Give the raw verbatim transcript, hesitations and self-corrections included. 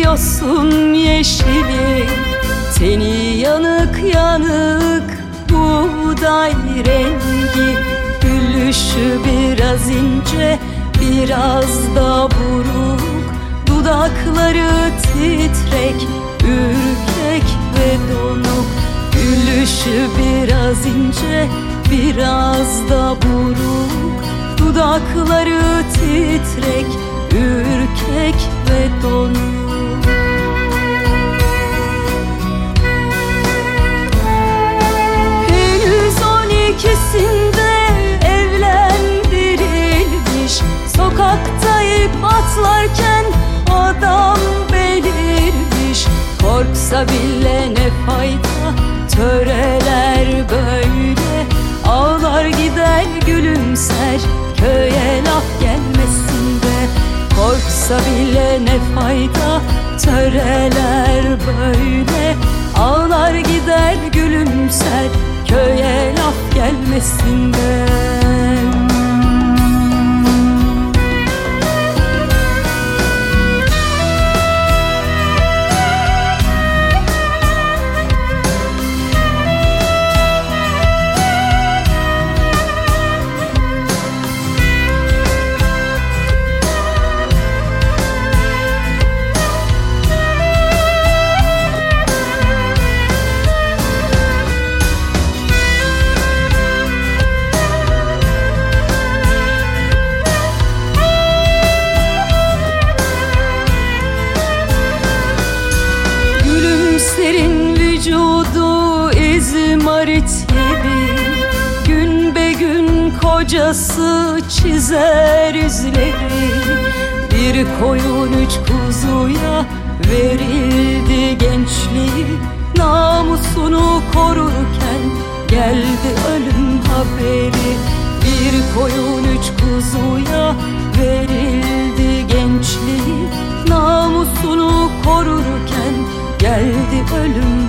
yosun yeşili, teni yanık yanık buğday rengi. Gülüşü biraz ince, biraz da buruk, dudakları titrek, ürkek ve donuk. Gülüşü biraz ince, biraz da buruk, dudakları titrek, ürkek ve donuk. Henüz on ikisinde evlendirilmiş, sokakta ip atlarken adam belirmiş. Korksa bile ne fayda, töreler böyle, ağlar gider gülümser, köye laf gelmesin de. Korksa bile ne fayda, töreler böyle, ağlar gider gülümser, köye laf gelmesin de. Serin vücudu izmarit gibi, gün be gün kocası çizer yüzleri. Bir koyun üç kuzuya verildi gençliği, namusunu korurken geldi ölüm haberi. Bir koyun üç kuzuya verildi gençliği, namusunu korurken geldi ölüm